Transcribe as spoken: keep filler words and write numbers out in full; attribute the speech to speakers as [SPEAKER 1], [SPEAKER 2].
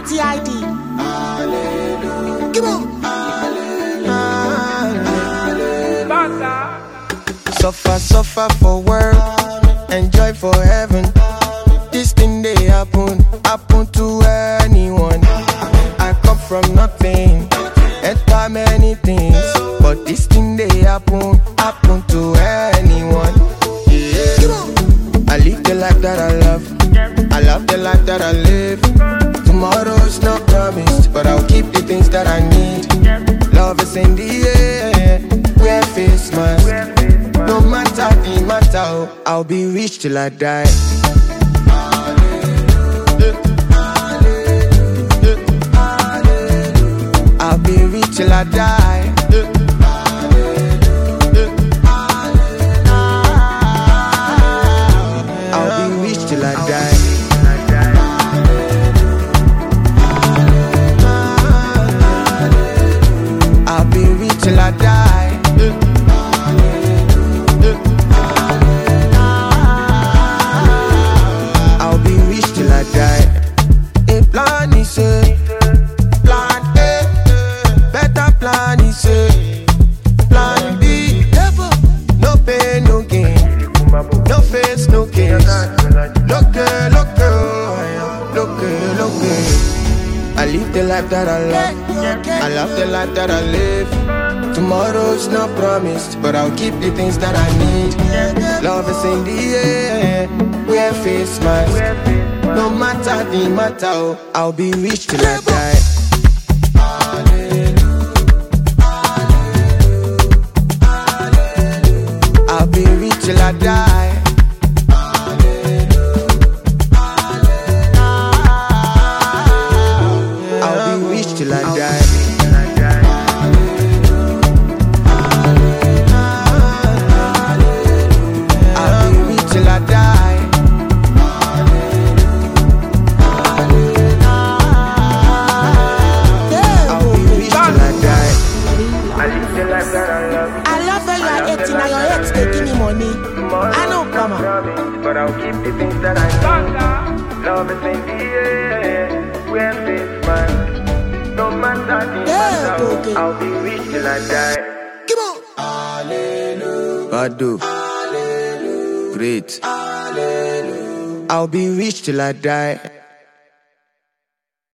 [SPEAKER 1] T I D. Hallelujah. Come on. Hallelujah.
[SPEAKER 2] Suffer, suffer for work, enjoy for heaven. This thing they happen, happen to anyone. I come from nothing, enter many things, but this thing they happen, happen to anyone. Yeah. I live the life that I love, I love the life that I live. Tomorrow's not promised, but I'll keep the things that I need. Love is in the air, wear face mask. No matter the matter, I'll be rich till I die. I'll be rich till I die. I'll be rich till I die. I'll be rich till I die. I'll be rich till I die. A plan is a plan A, better plan is a plan B. No pain, no gain, no face, no case. Look good, look good, look good, look good. I live the life that I love, I love the life that I live. Tomorrow's not promised, but I'll keep the things that I need. Love is in the air, wear face mask. No matter the matter, I'll be rich till I die. I'll be rich till I die. I'll be rich till I die. I'll be rich till I die. I'll be rich till I die.
[SPEAKER 3] I live the life that I love.
[SPEAKER 1] I love when you are eighteen and your ex they give me money. I know, come on.
[SPEAKER 3] But I'll keep the things that I need. Love is in the air, wear face mask. No matter the
[SPEAKER 1] Yeah,
[SPEAKER 3] matter,
[SPEAKER 1] okay.
[SPEAKER 3] I'll be rich till I die.
[SPEAKER 1] Come on.
[SPEAKER 2] Badu, great. I'll be rich till I die.